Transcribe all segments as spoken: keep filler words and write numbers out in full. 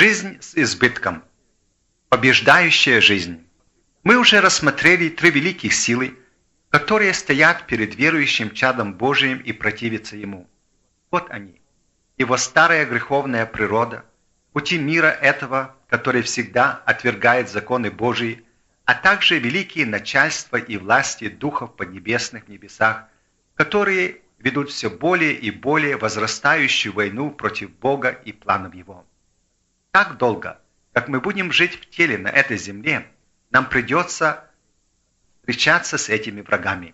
Жизнь с избытком. Побеждающая жизнь. Мы уже рассмотрели три великих силы, которые стоят перед верующим чадом Божиим и противятся ему. Вот они. Его старая греховная природа, пути мира этого, который всегда отвергает законы Божии, а также великие начальства и власти духов поднебесных в небесах, которые ведут все более и более возрастающую войну против Бога и планов Его. Так долго, как мы будем жить в теле на этой земле, нам придется встречаться с этими врагами.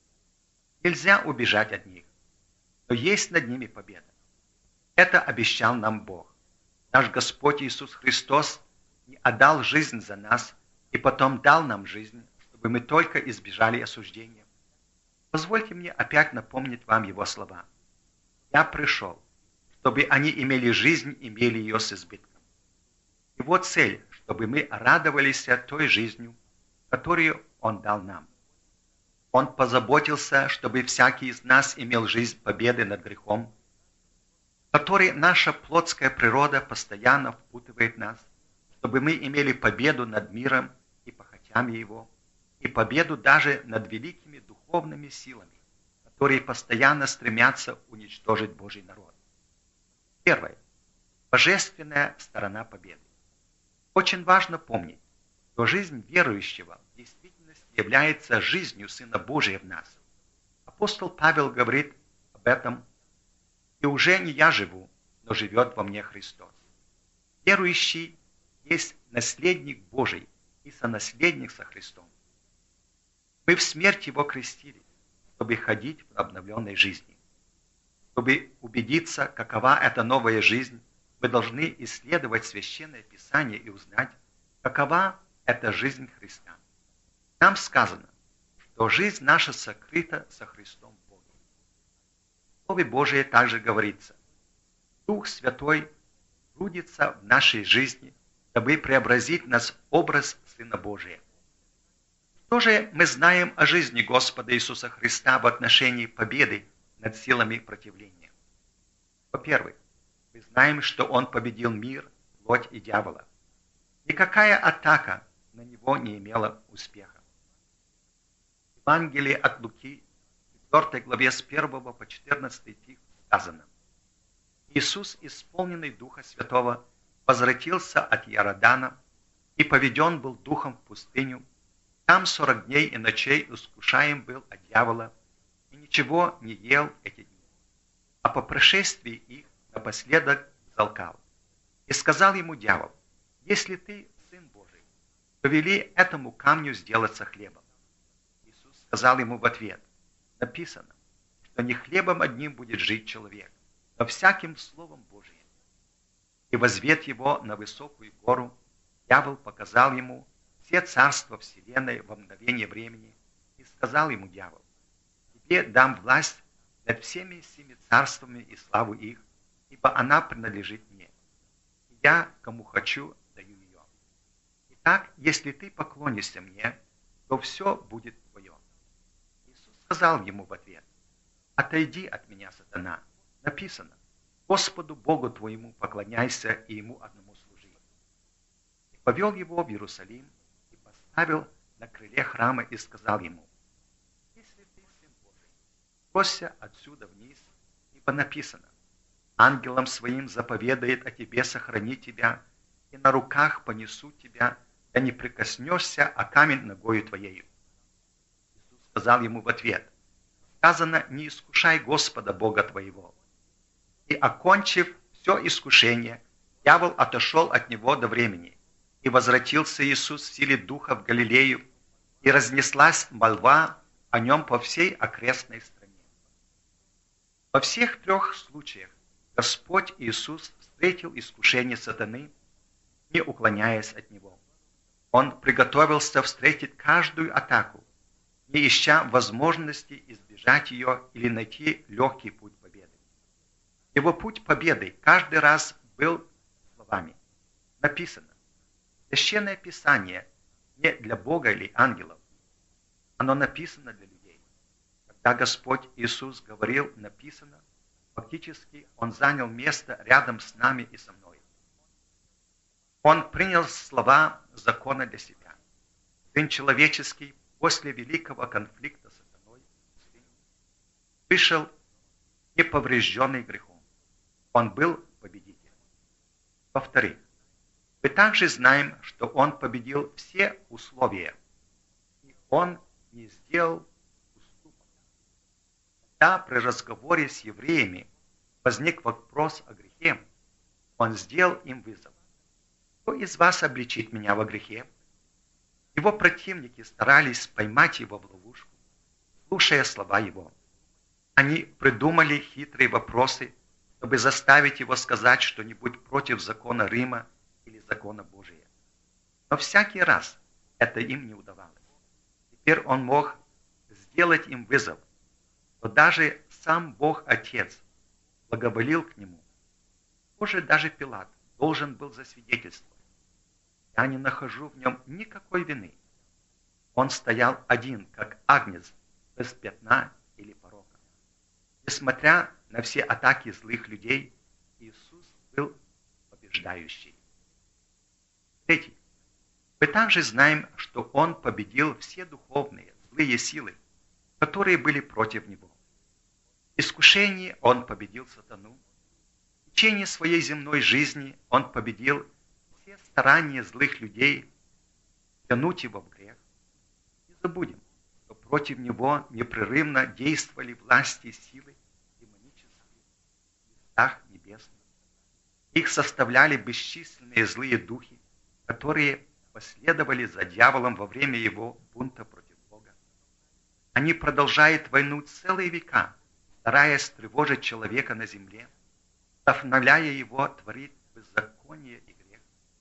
Нельзя убежать от них, но есть над ними победа. Это обещал нам Бог. Наш Господь Иисус Христос не отдал жизнь за нас и потом дал нам жизнь, чтобы мы только избежали осуждения. Позвольте мне опять напомнить вам Его слова. «Я пришел, чтобы они имели жизнь, имели ее с избытком». Его цель, чтобы мы радовались той жизнью, которую Он дал нам. Он позаботился, чтобы всякий из нас имел жизнь победы над грехом, в которой наша плотская природа постоянно впутывает нас, чтобы мы имели победу над миром и похотями его, и победу даже над великими духовными силами, которые постоянно стремятся уничтожить Божий народ. Первое. Божественная сторона победы. Очень важно помнить, что жизнь верующего в действительности является жизнью Сына Божия в нас. Апостол Павел говорит об этом: «И уже не я живу, но живет во мне Христос». Верующий есть наследник Божий и сонаследник со Христом. Мы в смерть Его крестились, чтобы ходить в обновленной жизни. Чтобы убедиться, какова эта новая жизнь, мы должны исследовать Священное Писание и узнать, какова эта жизнь Христа. Нам сказано, что жизнь наша сокрыта со Христом в Боге. В Слове Божие также говорится: Дух Святой трудится в нашей жизни, дабы преобразить нас в образ Сына Божия. Что же мы знаем о жизни Господа Иисуса Христа в отношении победы над силами противления? Во-первых, мы знаем, что Он победил мир, плоть и дьявола. Никакая атака на Него не имела успеха. В Евангелии от Луки, четвёртой главе с первого по четырнадцатый стих сказано: Иисус, исполненный Духа Святого, возвратился от Иордана и поведен был Духом в пустыню. Там сорок дней и ночей искушаем был от дьявола, и ничего не ел эти дни. А по прошествии их напоследок взалкал. И сказал ему дьявол: если ты Сын Божий, то вели этому камню сделаться хлебом. Иисус сказал ему в ответ: написано, что не хлебом одним будет жить человек, но всяким словом Божиим. И возвед его на высокую гору, дьявол показал ему все царства вселенной во мгновение времени, и сказал ему дьявол: тебе дам власть над всеми семи царствами и славу их, ибо она принадлежит мне. И я, кому хочу, даю ее. Итак, если ты поклонишься мне, то все будет твое. Иисус сказал ему в ответ: отойди от меня, сатана. Написано: Господу Богу твоему поклоняйся и Ему одному служи. И повел его в Иерусалим и поставил на крыле храма и сказал ему: если ты Сын Божий, бросься отсюда вниз, ибо написано: ангелам своим заповедает о тебе сохранить тебя, и на руках понесут тебя, да не прикоснешься о камень ногою твоею. Иисус сказал ему в ответ: сказано, не искушай Господа Бога твоего. И, окончив все искушение, дьявол отошел от него до времени, и возвратился Иисус в силе Духа в Галилею, и разнеслась молва о нем по всей окрестной стране. Во всех трех случаях Господь Иисус встретил искушение сатаны, не уклоняясь от него. Он приготовился встретить каждую атаку, не ища возможности избежать ее или найти легкий путь победы. Его путь победы каждый раз был словами. Написано: Священное Писание не для Бога или ангелов, оно написано для людей. Когда Господь Иисус говорил «написано», фактически Он занял место рядом с нами и со мной. Он принял слова закона для себя. Сын человеческий после великого конфликта с сатаной вышел неповрежденный грехом. Он был победителем. Во-вторых, мы также знаем, что он победил все условия, и он не сделал уступок. Когда при разговоре с евреями возник вопрос о грехе, он сделал им вызов. Кто из вас обличит меня во грехе? Его противники старались поймать его в ловушку, слушая слова его. Они придумали хитрые вопросы, чтобы заставить его сказать что-нибудь против закона Рима или закона Божия. Но всякий раз это им не удавалось. Теперь он мог сделать им вызов, но даже сам Бог-Отец благоволил к нему. Позже даже Пилат должен был засвидетельствовать: я не нахожу в нем никакой вины. Он стоял один, как агнец, без пятна или порока. Несмотря на все атаки злых людей, Иисус был побеждающий. Третий. Мы также знаем, что Он победил все духовные, злые силы, которые были против Него. В искушении Он победил сатану. В течение своей земной жизни Он победил все старания злых людей тянуть Его в грех. Не забудем, что против Него непрерывно действовали власти и силы демонические в местах небесных. Их составляли бесчисленные злые духи, которые последовали за дьяволом во время его бунта против Бога. Они продолжают войну целые века, стараясь тревожить человека на земле, вдохновляя его творить беззаконие и грех.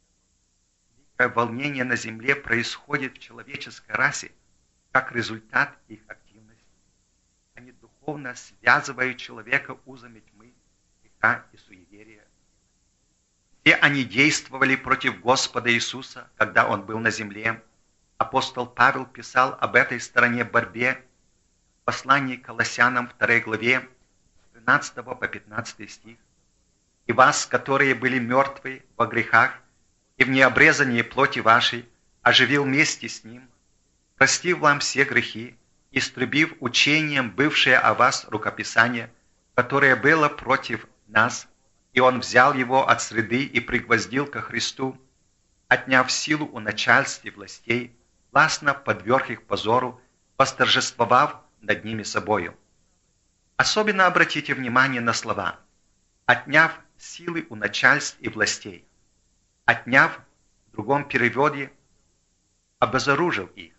Великое волнение на земле происходит в человеческой расе как результат их активности. Они духовно связывают человека узами тьмы, греха и суеверия. Все они действовали против Господа Иисуса, когда Он был на земле. Апостол Павел писал об этой стороне борьбе в послании к Колоссянам второй главе, с тринадцатого по пятнадцатый стих. «И вас, которые были мертвы во грехах и в необрезании плоти вашей, оживил вместе с Ним, простив вам все грехи, истребив учением бывшее о вас рукописание, которое было против нас, и Он взял его от среды и пригвоздил ко Христу, отняв силу у начальств и властей, властно подверг их позору, восторжествовав над ними собою». Особенно обратите внимание на слова «отняв силы у начальств и властей». «Отняв» в другом переводе «обезоружил их»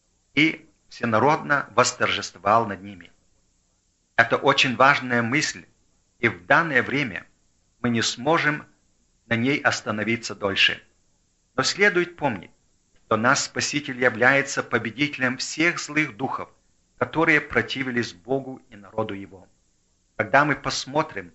и всенародно восторжествовал над ними. Это очень важная мысль, и в данное время мы не сможем на ней остановиться дольше. Но следует помнить, что наш Спаситель является победителем всех злых духов, которые противились Богу и народу Его. Когда мы посмотрим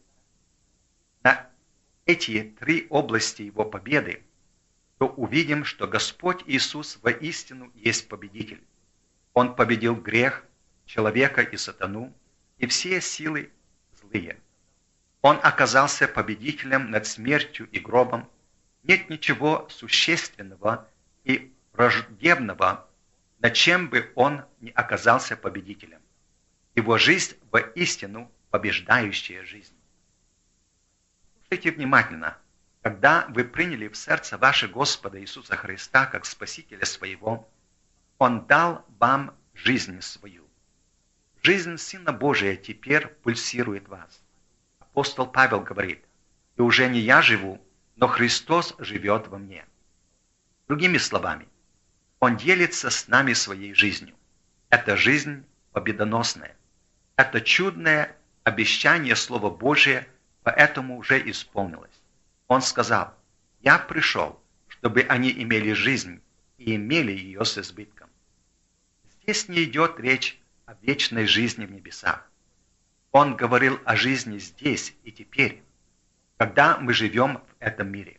на эти три области Его победы, то увидим, что Господь Иисус воистину есть победитель. Он победил грех, человека и сатану, и все силы злые. Он оказался победителем над смертью и гробом. Нет ничего существенного и враждебного, над чем бы он не оказался победителем. Его жизнь воистину побеждающая жизнь. Слушайте внимательно. Когда вы приняли в сердце ваше Господа Иисуса Христа как Спасителя своего, Он дал вам жизнь свою. Жизнь Сына Божия теперь пульсирует в вас. Апостол Павел говорит: «И уже не я живу, но Христос живет во мне». Другими словами, Он делится с нами своей жизнью. Эта жизнь победоносная. Это чудное обещание Слова Божия, поэтому уже исполнилось. Он сказал: «Я пришел, чтобы они имели жизнь и имели ее с избытком». Здесь не идет речь о вечной жизни в небесах. Он говорил о жизни здесь и теперь, когда мы живем в этом мире.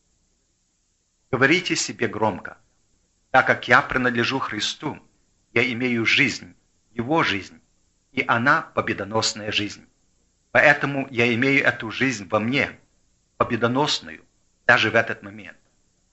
Говорите себе громко: «Так как я принадлежу Христу, я имею жизнь, Его жизнь, и она победоносная жизнь. Поэтому я имею эту жизнь во мне, победоносную, даже в этот момент.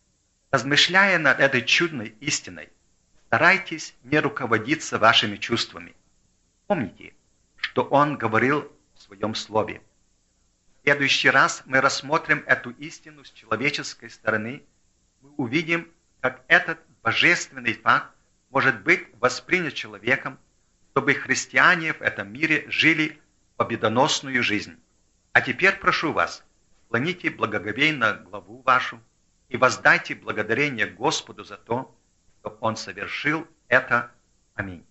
Размышляя над этой чудной истиной, старайтесь не руководиться вашими чувствами. Помните, что Он говорил в Своем Слове. В следующий раз мы рассмотрим эту истину с человеческой стороны. Мы увидим, как этот божественный факт может быть воспринят человеком, чтобы христиане в этом мире жили победоносную жизнь. А теперь прошу вас, склоните благоговейно главу вашу и воздайте благодарение Господу за то, что Он совершил это. Аминь.